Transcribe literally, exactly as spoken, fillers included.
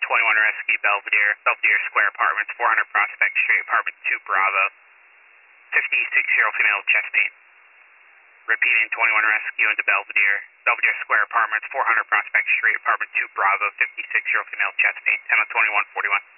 twenty-one Rescue, Belvedere, Belvedere Square Apartments, four hundred Prospect Street, Apartment two Bravo, fifty-six-year-old female with chest pain. Repeating, twenty-one Rescue into Belvedere, Belvedere Square Apartments, four hundred Prospect Street, Apartment two Bravo, fifty-six-year-old female with chest pain, ten oh twenty-one forty-one.